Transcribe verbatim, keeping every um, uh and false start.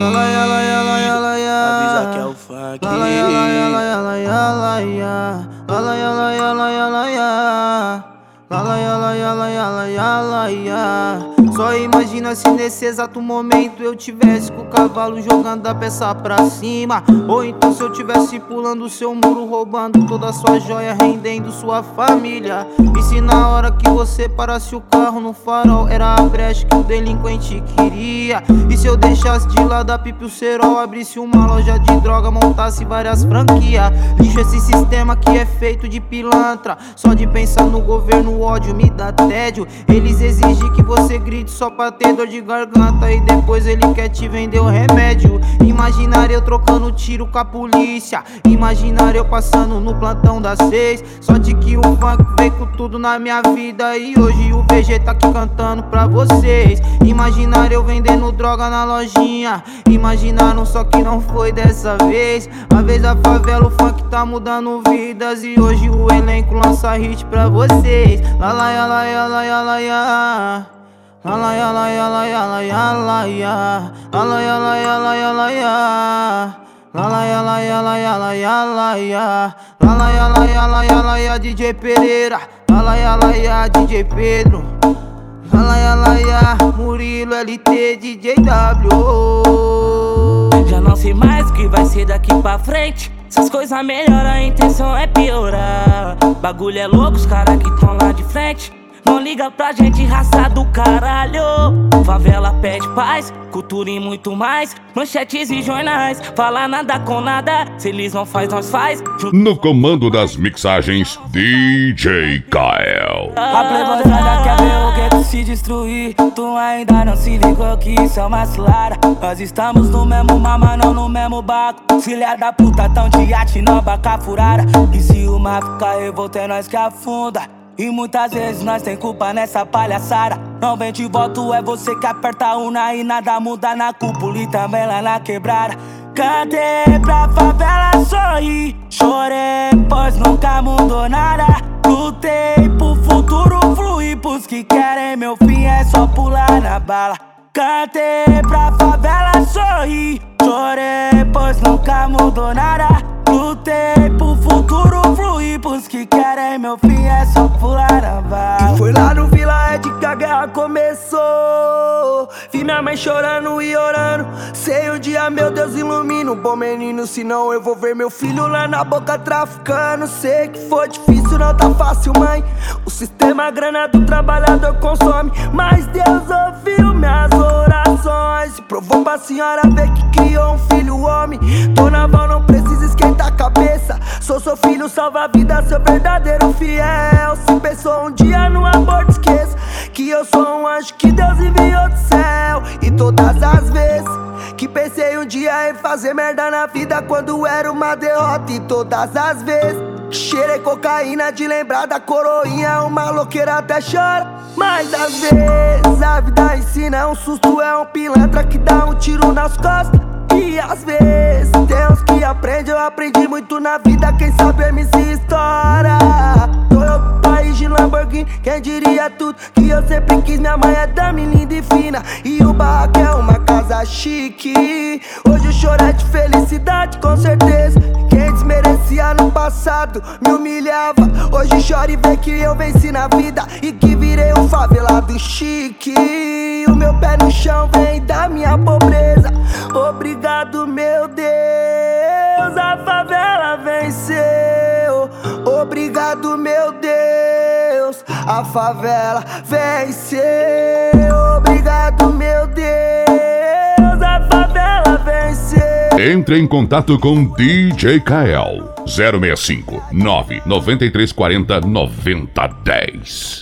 Yala yala yala yala ya. Avisa que é o funk. Yala yala yala yala yala ya. Yala yala yala yala ya. Yala yala yala yala yala ya. Só imagina se nesse exato momento eu tivesse com o cavalo jogando a peça pra cima. Ou então se eu tivesse pulando o seu muro, roubando toda a sua joia, rendendo sua família. E se na hora que você parasse o carro no farol era a brecha que o delinquente queria? E se eu deixasse de lado a pipa e o cerol, abrisse uma loja de droga, montasse várias franquias? Lixo esse sistema que é feito de pilantra. Só de pensar no governo o ódio me dá tédio. Eles exigem que você grite só pra ter dor de garganta, e depois ele quer te vender o remédio. Imaginar eu trocando tiro com a polícia, imaginar eu passando no plantão das seis. Sorte que o funk veio com tudo na minha vida, e hoje o V G tá aqui cantando pra vocês. Imaginar eu vendendo droga na lojinha, imaginaram só que não foi dessa vez. A vez da favela o funk tá mudando vidas, e hoje o elenco lança hit pra vocês. La la ya la ya la ya la ya. La la ya la ya la ya la ya la ya. La la ya la ya la ya la ya. La la ya la ya la ya la ya la ya. La la ya la ya la ya la ya D J Pereira. La la ya la ya D J Pedro. La la ya la ya Murilo L T D J W. Já não sei mais o que vai ser daqui pra frente. Essas coisas melhoram, a intenção é piorar. Bagulho é louco, os caras que tão lá de frente não liga pra gente, raça do caralho. Favela pede paz, cultura e muito mais. Manchetes e jornais, fala nada com nada. Se eles não faz, nós faz. No comando das mixagens, D J Kael. A plebosada quer ver o gueto se destruir. Tu ainda não se ligou que isso é uma cilada. Nós estamos no mesmo mama, não no mesmo barco. Filha da puta tão de arte, não baca furada. E se o mar ficar revolto é nós que afunda. E muitas vezes nós tem culpa nessa palhaçada. Não vem de voto, é você que aperta a urna, e nada muda na cúpula e também lá na quebrada. Cantei pra favela sorrir, chorei pois nunca mudou nada. Lutei pro futuro fluir, pros que querem meu fim é só pular na bala. Cantei pra favela sorrir, chorei pois nunca mudou nada. Lutei pro futuro fluir, pros que querem meu fim é só pular na bala. E foi lá no Vila Ed que a guerra começou. Vi minha mãe chorando e orando. Sei um dia, meu Deus, ilumina o bom menino, senão eu vou ver meu filho lá na boca traficando. Sei que foi difícil, não tá fácil, mãe. O sistema, a grana do trabalhador consome, mas Deus ouviu minhas orações e provou pra senhora ver que criou um filho homem. Dona Val não precisa esquentar a cabeça, sou seu filho, salva a vida, seu verdadeiro fiel. Se pensou um dia no aborto, esqueça que eu sou um anjo que Deus enviou do céu. E todas as vezes que pensei um dia em fazer merda na vida, quando era uma derrota. E todas as vezes que cheirei cocaína de lembrar da coroinha, uma louqueira até chora. Mas às vezes a vida ensina, é um susto, é um pilantra que dá um tiro nas costas. E às vezes tem uns que aprendem, eu aprendi muito na vida, quem sabe M C estoura. Tô eu do país de Lamborghini, quem diria tudo que eu sempre quis. Minha mãe é dama linda e fina, e o barraco é uma casa chique. Hoje o choro é de felicidade, com certeza. Quem desmerecia no passado me humilhava, hoje chora e vê que eu venci na vida e que virei um favelado chique. O meu pé no chão vem da minha pobreza. Obrigado, meu Deus, a favela venceu. Obrigado, meu Deus, a favela venceu. Obrigado, meu Deus, a favela venceu. Entre em contato com D J Kael. zero seis cinco nove nove três quatro zero nove zero um zero.